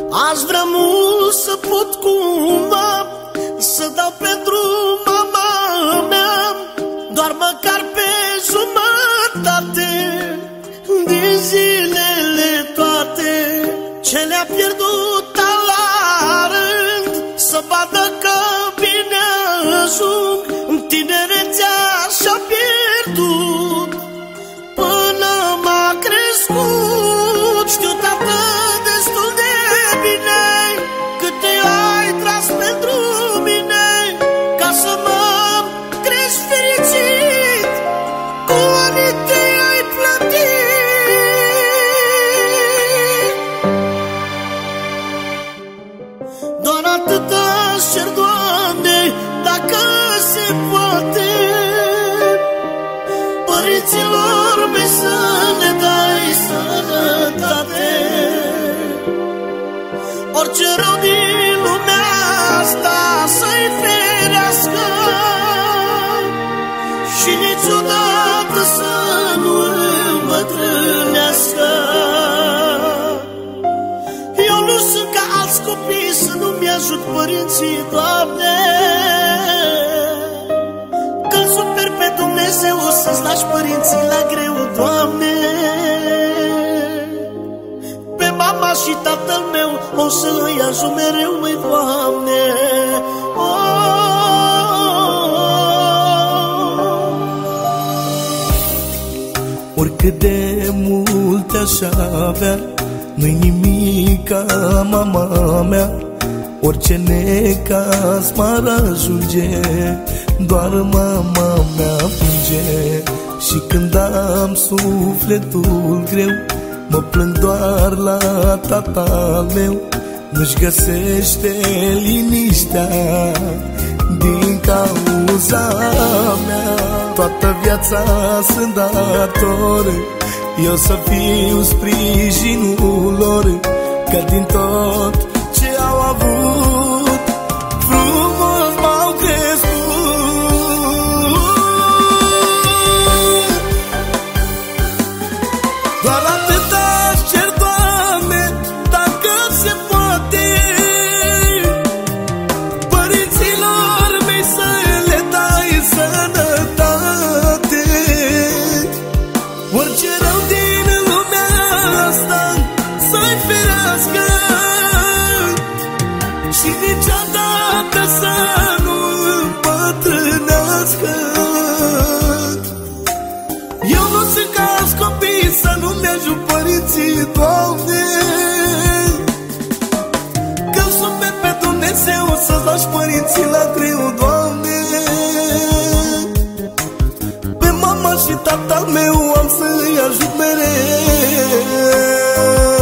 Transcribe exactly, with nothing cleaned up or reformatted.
Aș vrea mult să pot cumva să dau pentru mama mea doar măcar pe jumătate din zilele toate ce le-a pierdut la rând, să vadă că bine ajung în tinerețea și-a pierdut până m-a crescut. Știu, tată, destul de bine câte ai tras pentru mine ca să mă crești fericit, cu anii te ai plătit. Doar atât aș cer, Doamne, dacă se poate, părinților mei să ne dai sănătate. Orice rău din lumea asta să-i ferească și niciodată să nu îmbătrânească. Eu nu sunt ca alți copii să nu-mi ajut părinții, Doamne, că-L super pe Dumnezeu să-ți lași părinții la greu, Doamne. Pe mama și tatăl meu o să îi ajut mereu, măi, Doamne. Oricât de mult aș avea, nu-i nimic ca mama mea. Orice necaz m-ar ajunge, doar mama mea plânge. Și când am sufletul greu, mă plâng doar la tatăl meu. Nu-și găsește liniștea din cauza mea. Toată viața sunt dator eu să fiu sprijinul lor, că din tot ce au avut frumos m-au crescut. Doar atât aș cer, Doamne, dacă se poate, părinților mei să le dai sănătate. Orice rău din lumea asta să-i ferească și niciodată să nu îmbătrânească. Eu nu sunt ca alți copii să nu-mi ajut părinții, Doamne, că-L super pe Dumnezeu să-ți lași părinții la greu, Doamne. Pe mama și tatăl meu am să-i ajut mereu.